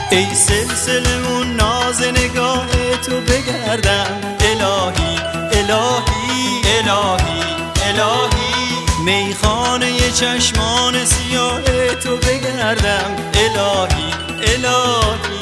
ای سلسلمون ناز نگاه تو بگردم الهی الهی الهی الهی میخانه چشمان سیاه تو بگردم الهی الهی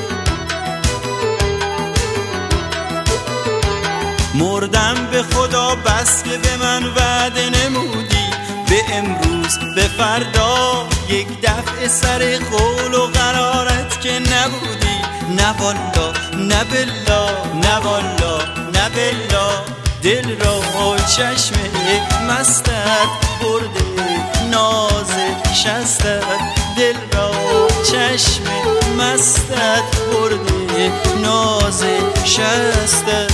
مردم به خدا بس که به من وعده نمودی به امروز به فردا یک دفعه سر قول و قرارت که نبودی نه والا نه بلا نه والا نه بلا دل را چشم مستت برده ناز شستت دل را چشم مستت برده ناز شستت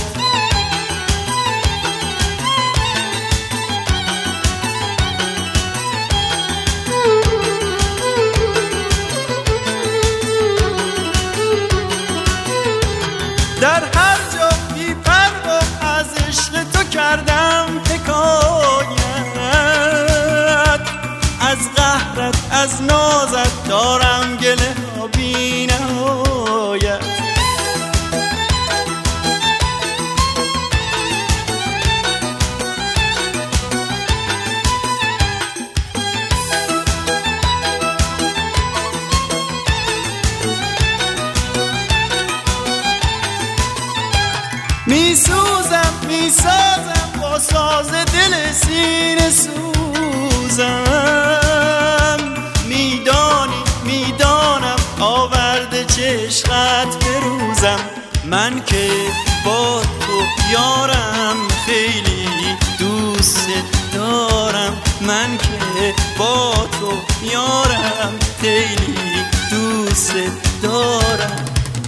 در هر جا بی پروا از عشق تو کردم حکایت از قهرت از نازت دارم گله ها بی نهایت میسوزم میسازم با ساز دل سینه سوزم میدانی میدانم آورده چشقت بروزم من که با تو یارم خیلی دوست دارم من که با تو یارم خیلی دوست دارم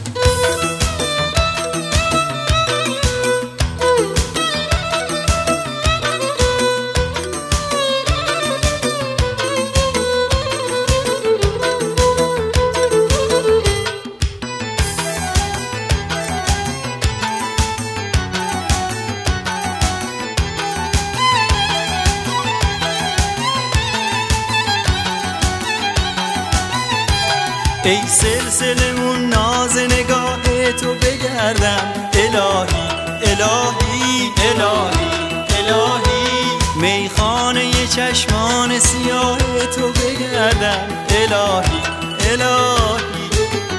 ای سلسلمون ناز نگاه تو بگردم الهی الهی الهی الهی میخانه چشمان سیاه تو بگردم الهی الهی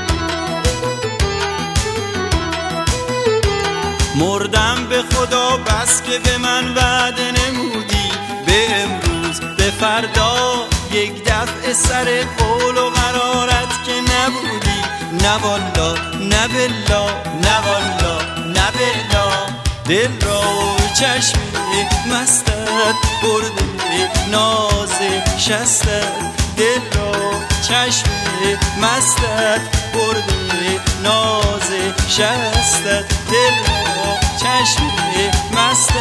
مردم به خدا بس که به من وعده نمودی به امروز به فردا یک دفعه سر قول و قرارت که نبودی نه والا نه بلا نه والا نه بلا دل را چشم مستت برده ناز شستت دل را چشم مستت برده ناز شستت دل را چشم مستت